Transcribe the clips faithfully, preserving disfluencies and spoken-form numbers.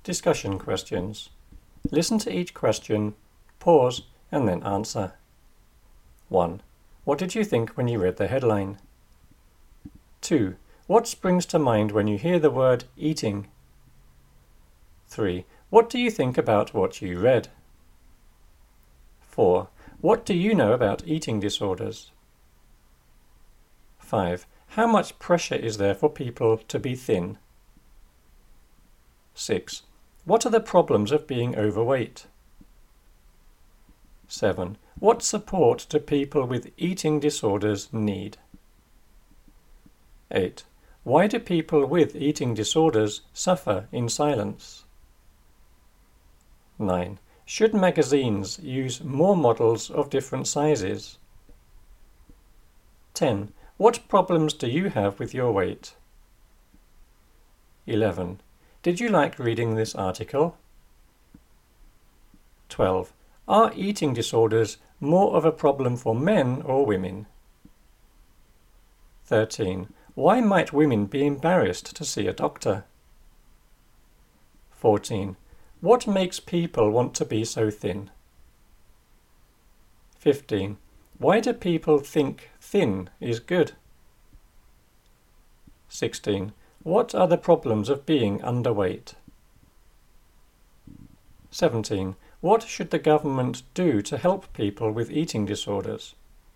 Discussion questions. Listen to each question, pause, and then answer. one. What did you think when you read the headline? two. What springs to mind when you hear the word eating? three. What do you think about what you read? four. What do you know about eating disorders? five. How much pressure is there for people to be thin? six. What are the problems of being overweight? seven. What support do people with eating disorders need? eight. Why do people with eating disorders suffer in silence? nine. Should magazines use more models of different sizes? ten. What problems do you have with your weight? eleven. Did you like reading this article? twelve. Are eating disorders more of a problem for men or women? thirteen. Why might women be embarrassed to see a doctor? fourteen. What makes people want to be so thin? fifteen. Why do people think thin is good? sixteen. What are the problems of being underweight? seventeen. What should the government do to help people with eating disorders?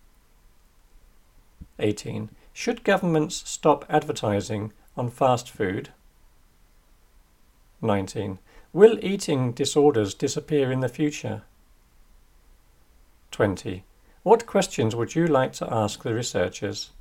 eighteen. Should governments stop advertising on fast food? nineteen. Will eating disorders disappear in the future? twenty. What questions would you like to ask the researchers?